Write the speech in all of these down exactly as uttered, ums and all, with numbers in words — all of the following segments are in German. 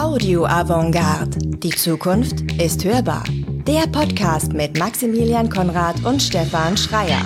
Audio Avantgarde. Die Zukunft ist hörbar. Der Podcast mit Maximilian Konrad und Stefan Schreier.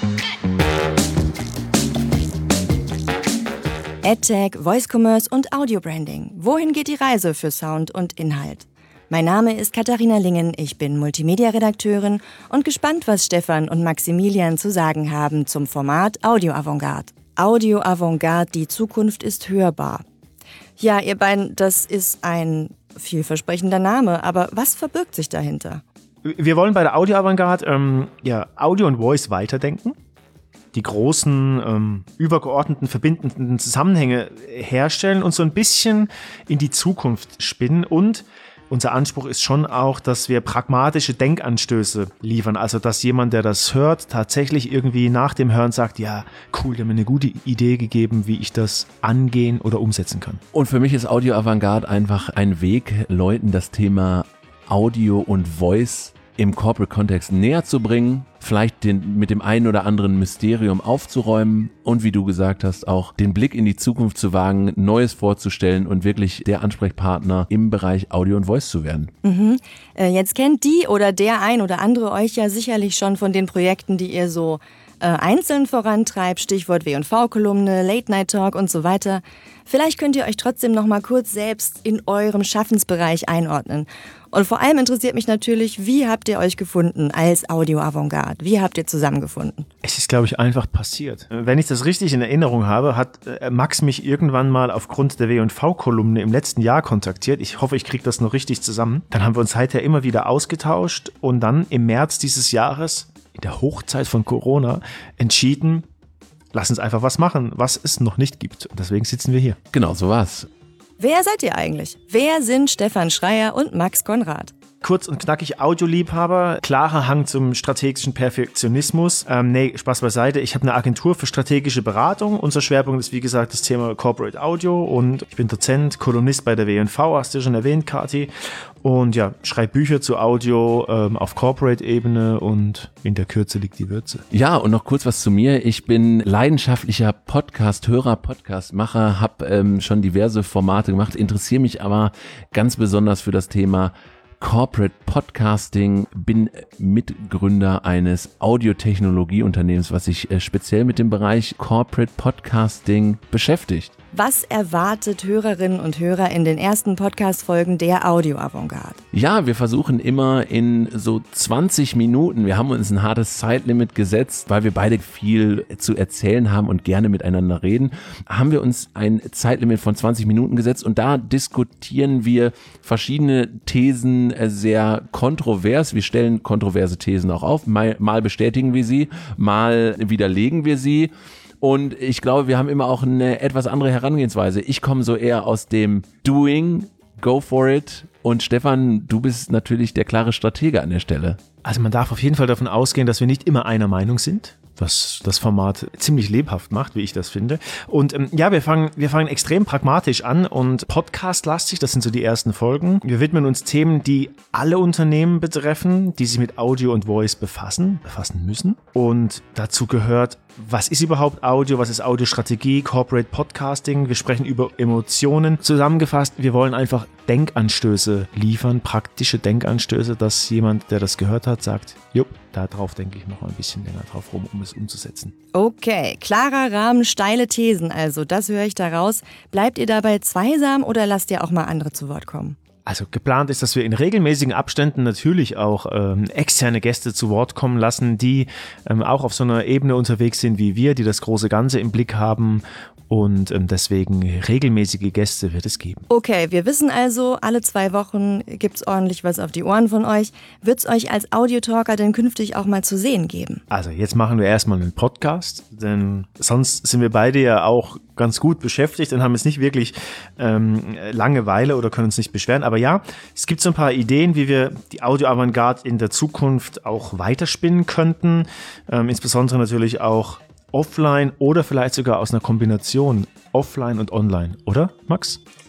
AdTech, Voice Commerce und Audio Branding. Wohin geht die Reise für Sound und Inhalt? Mein Name ist Katharina Lingen, ich bin Multimedia-Redakteurin und gespannt, was Stefan und Maximilian zu sagen haben zum Format Audio Avantgarde. Audio Avantgarde, die Zukunft ist hörbar. Ja, ihr beiden, das ist ein vielversprechender Name, aber was verbirgt sich dahinter? Wir wollen bei der Audio Avantgarde ähm, ja, Audio und Voice weiterdenken, die großen, ähm, übergeordneten, verbindenden Zusammenhänge herstellen und so ein bisschen in die Zukunft spinnen. Und unser Anspruch ist schon auch, dass wir pragmatische Denkanstöße liefern. Also, dass jemand, der das hört, tatsächlich irgendwie nach dem Hören sagt, ja, cool, der hat mir eine gute Idee gegeben, wie ich das angehen oder umsetzen kann. Und für mich ist Audio Avantgarde einfach ein Weg, Leuten das Thema Audio und Voice im Corporate-Kontext näher zu bringen, vielleicht den, mit dem einen oder anderen Mysterium aufzuräumen und, wie du gesagt hast, auch den Blick in die Zukunft zu wagen, Neues vorzustellen und wirklich der Ansprechpartner im Bereich Audio und Voice zu werden. Mhm. Äh, jetzt kennt die oder der ein oder andere euch ja sicherlich schon von den Projekten, die ihr so äh, einzeln vorantreibt, Stichwort W und V-Kolumne, Late-Night-Talk und so weiter. Vielleicht könnt ihr euch trotzdem noch mal kurz selbst in eurem Schaffensbereich einordnen. Und vor allem interessiert mich natürlich, wie habt ihr euch gefunden als Audio Avantgarde? Wie habt ihr zusammengefunden? Es ist, glaube ich, einfach passiert. Wenn ich das richtig in Erinnerung habe, hat Max mich irgendwann mal aufgrund der W und V-Kolumne im letzten Jahr kontaktiert. Ich hoffe, ich kriege das noch richtig zusammen. Dann haben wir uns seither immer wieder ausgetauscht und dann im März dieses Jahres, in der Hochzeit von Corona, entschieden, lass uns einfach was machen, was es noch nicht gibt. Und deswegen sitzen wir hier. Genau, so war's. Wer seid ihr eigentlich? Wer sind Stefan Schreier und Max Konrad? Kurz und knackig Audioliebhaber, klarer Hang zum strategischen Perfektionismus. Ähm, nee, Spaß beiseite. Ich habe eine Agentur für strategische Beratung. Unser Schwerpunkt ist, wie gesagt, das Thema Corporate Audio und ich bin Dozent, Kolumnist bei der W und V, hast du ja schon erwähnt, Kathi. Und ja, schreibe Bücher zu Audio ähm, auf Corporate-Ebene und in der Kürze liegt die Würze. Ja, und noch kurz was zu mir. Ich bin leidenschaftlicher Podcast-Hörer, Podcast-Macher, habe ähm, schon diverse Formate gemacht, interessiere mich aber ganz besonders für das Thema Corporate Podcasting, bin Mitgründer eines Audiotechnologieunternehmens, was sich äh, speziell mit dem Bereich Corporate Podcasting beschäftigt. Was erwartet Hörerinnen und Hörer in den ersten Podcast-Folgen der Audio Avantgarde? Ja, wir versuchen immer in so zwanzig Minuten, wir haben uns ein hartes Zeitlimit gesetzt, weil wir beide viel zu erzählen haben und gerne miteinander reden, haben wir uns ein Zeitlimit von zwanzig Minuten gesetzt und da diskutieren wir verschiedene Thesen sehr kontrovers. Wir stellen kontroverse Thesen auch auf, mal, mal bestätigen wir sie, mal widerlegen wir sie. Und ich glaube, wir haben immer auch eine etwas andere Herangehensweise. Ich komme so eher aus dem Doing, go for it. Und Stefan, du bist natürlich der klare Stratege an der Stelle. Also man darf auf jeden Fall davon ausgehen, dass wir nicht immer einer Meinung sind, was das Format ziemlich lebhaft macht, wie ich das finde. Und ähm, ja, wir fangen, wir fangen extrem pragmatisch an und podcast-lastig, das sind so die ersten Folgen. Wir widmen uns Themen, die alle Unternehmen betreffen, die sich mit Audio und Voice befassen, befassen müssen. Und dazu gehört, was ist überhaupt Audio, was ist Audiostrategie, Corporate Podcasting, wir sprechen über Emotionen. Zusammengefasst, wir wollen einfach Denkanstöße liefern, praktische Denkanstöße, dass jemand, der das gehört hat, sagt, jupp, da drauf denke ich noch ein bisschen länger drauf rum, um es umzusetzen. Okay, klarer Rahmen, steile Thesen also, das höre ich daraus. Bleibt ihr dabei zweisam oder lasst ihr auch mal andere zu Wort kommen? Also geplant ist, dass wir in regelmäßigen Abständen natürlich auch ähm, externe Gäste zu Wort kommen lassen, die ähm, auch auf so einer Ebene unterwegs sind wie wir, die das große Ganze im Blick haben und ähm, deswegen regelmäßige Gäste wird es geben. Okay, wir wissen also, alle zwei Wochen gibt's ordentlich was auf die Ohren von euch. Wird's euch als Audiotalker denn künftig auch mal zu sehen geben? Also jetzt machen wir erstmal einen Podcast, denn sonst sind wir beide ja auch ganz gut beschäftigt und haben jetzt nicht wirklich ähm, Langeweile oder können uns nicht beschweren. Aber ja, es gibt so ein paar Ideen, wie wir die Audio Avantgarde in der Zukunft auch weiterspinnen könnten. Ähm, insbesondere natürlich auch offline oder vielleicht sogar aus einer Kombination offline und online, oder Max?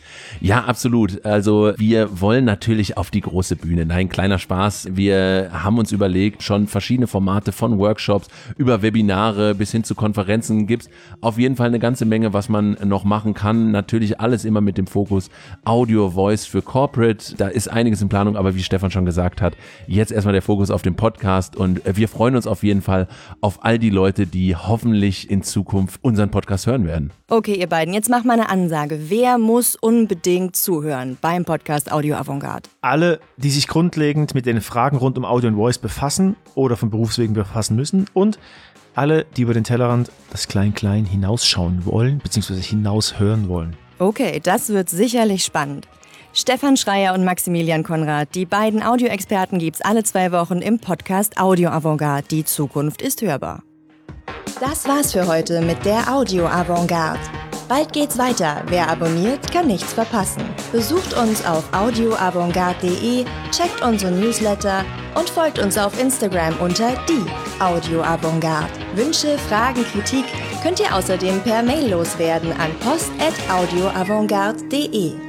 Ja, absolut. Also wir wollen natürlich auf die große Bühne. Nein, kleiner Spaß. Wir haben uns überlegt, schon verschiedene Formate von Workshops über Webinare bis hin zu Konferenzen gibt's auf jeden Fall eine ganze Menge, was man noch machen kann. Natürlich alles immer mit dem Fokus Audio, Voice für Corporate. Da ist einiges in Planung, aber wie Stefan schon gesagt hat, jetzt erstmal der Fokus auf dem Podcast und wir freuen uns auf jeden Fall auf all die Leute, die hoffentlich in Zukunft unseren Podcast hören werden. Okay, ihr beiden, jetzt macht mal eine Ansage. Wer muss unbedingt zuhören beim Podcast Audio Avantgarde? Alle, die sich grundlegend mit den Fragen rund um Audio und Voice befassen oder von Berufswegen befassen müssen und alle, die über den Tellerrand das Klein-Klein hinausschauen wollen, beziehungsweise hinaushören wollen. Okay, das wird sicherlich spannend. Stefan Schreier und Maximilian Konrad, die beiden Audioexperten, gibt's alle zwei Wochen im Podcast Audio Avantgarde. Die Zukunft ist hörbar. Das war's für heute mit der Audio Avantgarde. Bald geht's weiter. Wer abonniert, kann nichts verpassen. Besucht uns auf audio avantgarde punkt de, checkt unsere Newsletter und folgt uns auf Instagram unter die Audio Avantgarde. Wünsche, Fragen, Kritik könnt ihr außerdem per Mail loswerden an post at audio avantgarde punkt de.